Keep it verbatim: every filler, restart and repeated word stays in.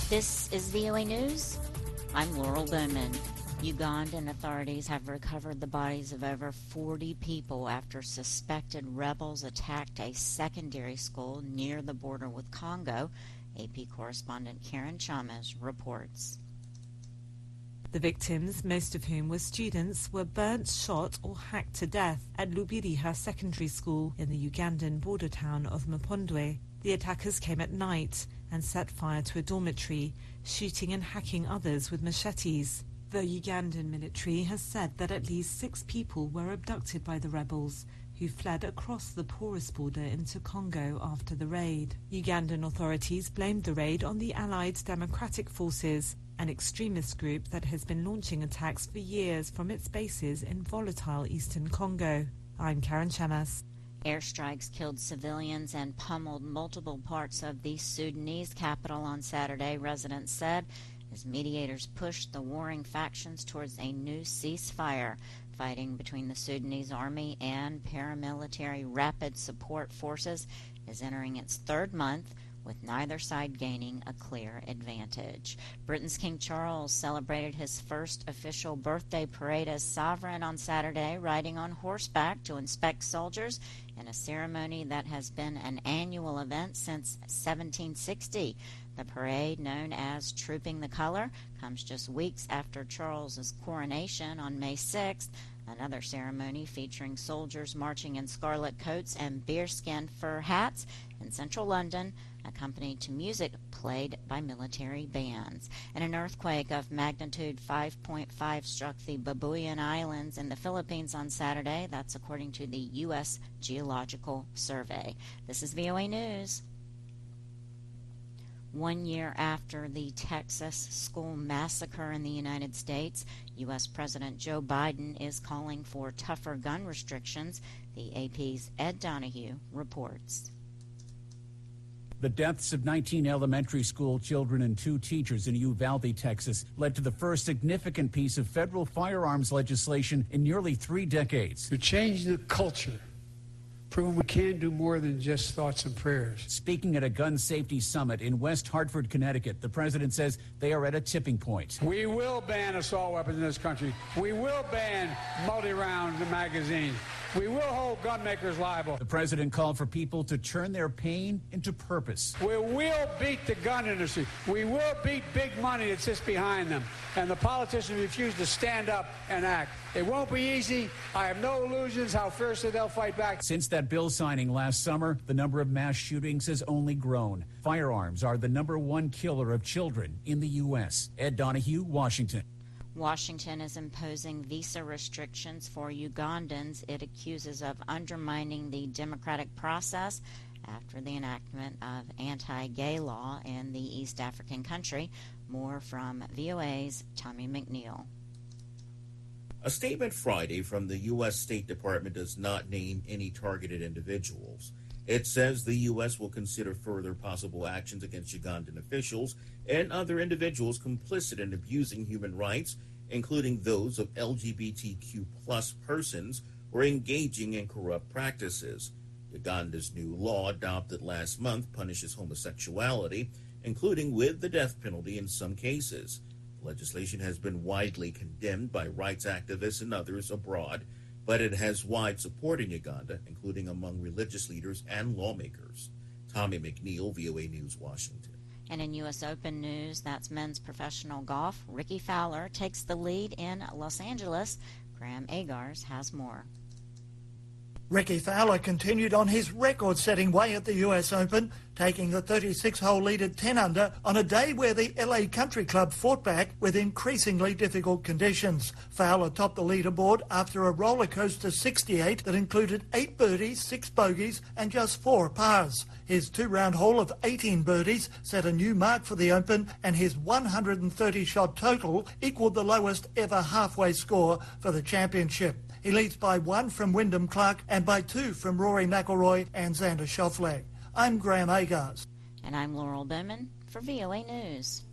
This is V O A News. I'm Laurel Bowman. Ugandan authorities have recovered the bodies of over forty people after suspected rebels attacked a secondary school near the border with Congo. A P correspondent Karen Chalmers reports. The victims, most of whom were students, were burnt, shot or hacked to death at Lubiriha Secondary School in the Ugandan border town of Mapondwe. The attackers came at night and set fire to a dormitory, shooting and hacking others with machetes. The Ugandan military has said that at least six people were abducted by the rebels, who fled across the porous border into Congo after the raid. Ugandan authorities blamed the raid on the Allied Democratic Forces, an extremist group that has been launching attacks for years from its bases in volatile eastern Congo. I'm Karen Chamas. Airstrikes killed civilians and pummeled multiple parts of the Sudanese capital on Saturday, residents said, as mediators pushed the warring factions towards a new ceasefire. Fighting between the Sudanese army and paramilitary rapid support forces is entering its third month, with neither side gaining a clear advantage. Britain's King Charles celebrated his first official birthday parade as sovereign on Saturday, riding on horseback to inspect soldiers in a ceremony that has been an annual event since seventeen sixty. The parade, known as Trooping the Color, comes just weeks after Charles's coronation on May sixth. Another ceremony featuring soldiers marching in scarlet coats and bearskin fur hats in central London, accompanied to music played by military bands. And an earthquake of magnitude five point five struck the Babuyan Islands in the Philippines on Saturday. That's according to the U S Geological Survey. This is V O A News. One year after the Texas school massacre in the United States, U S President Joe Biden is calling for tougher gun restrictions. The A P's Ed Donahue reports. The deaths of nineteen elementary school children and two teachers in Uvalde, Texas, led to the first significant piece of federal firearms legislation in nearly three decades. To change the culture, proving we can do more than just thoughts and prayers. Speaking at a gun safety summit in West Hartford, Connecticut, the president says they are at a tipping point. We will ban assault weapons in this country. We will ban multi-round magazines. We will hold gun makers liable. The president called for people to turn their pain into purpose. We will beat the gun industry. We will beat big money that sits behind them. And the politicians refuse to stand up and act. It won't be easy. I have no illusions how fiercely they'll fight back. Since that bill signing last summer, the number of mass shootings has only grown. Firearms are the number one killer of children in the U S Ed Donahue, Washington. Washington is imposing visa restrictions for Ugandans it accuses of undermining the democratic process after the enactment of anti-gay law in the East African country. More from V O A's Tommy McNeil. A statement Friday from the U S State Department does not name any targeted individuals. It says the U S will consider further possible actions against Ugandan officials and other individuals complicit in abusing human rights, including those of L G B T Q plus persons or engaging in corrupt practices. Uganda's new law, adopted last month, punishes homosexuality, including with the death penalty in some cases. The legislation has been widely condemned by rights activists and others abroad, but it has wide support in Uganda, including among religious leaders and lawmakers. Tommy McNeil, V O A News, Washington. And in U S Open news, that's men's professional golf. Ricky Fowler takes the lead in Los Angeles. Graham Agars has more. Ricky Fowler continued on his record-setting way at the U S Open, taking the thirty-six hole lead at ten under on a day where the L A Country Club fought back with increasingly difficult conditions. Fowler topped the leaderboard after a rollercoaster sixty-eight that included eight birdies, six bogeys and just four pars. His two-round haul of eighteen birdies set a new mark for the Open, and his one hundred thirty shot total equalled the lowest ever halfway score for the championship. He leads by one from Wyndham Clark and by two from Rory McIlroy and Xander Schauffele. I'm Graham Agars. And I'm Laurel Bowman for V O A News.